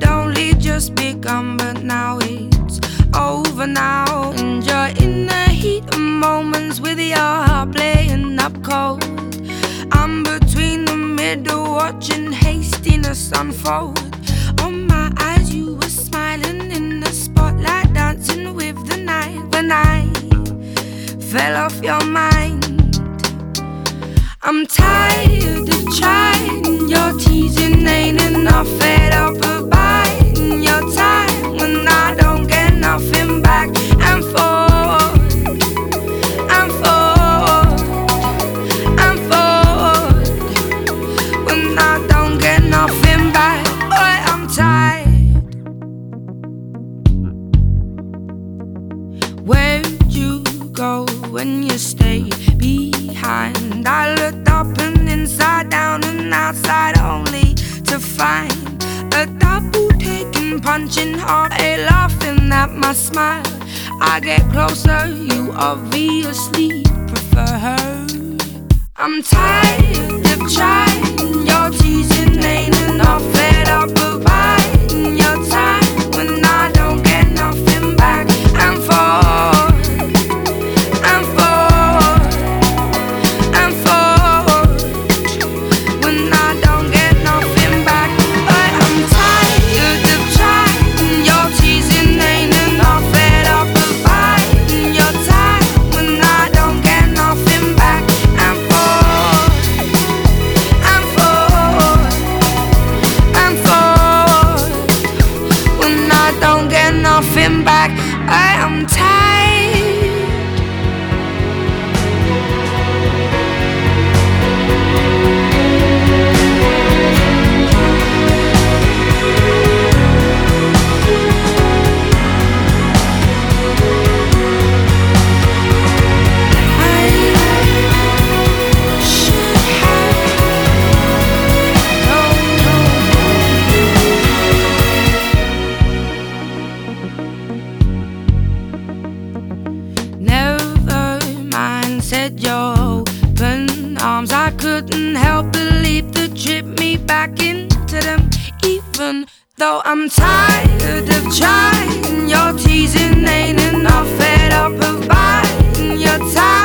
had only just begun, but now it's over now. And you're in the heat of moments with your heart playing up cold. I'm between the middle, watching hastiness unfold. On my eyes you were smiling in the spotlight, dancing with the night. When I fell off your mind, I'm tired of trying. Your teasing ain't enough, fed up of biding your time. When I don't get nothing back, and forward, and forward, and forward. When I don't get nothing back, boy, I'm tired. Where'd you go when you stayed behind? I looked up and inside down and outside only to find a double taking, punching hard, a laughing at my smile. I get closer, you obviously prefer her. I'm tired of trying. Your teasing ain't enough, fed up of biding your time. When I don't get nothing back, and forward, and forward, and forward. When I don't get nothing back, but I'm tired of trying. Your teasing ain't enough, fed up of biding your time. When I don't get nothing back, and forward, and forward, and forward. When I don't get nothing back, I am tired. Never mind, said your open arms. I couldn't help but leap to trip me back into them. Even though I'm tired of trying, your teasing ain't enough, fed up of biding your time.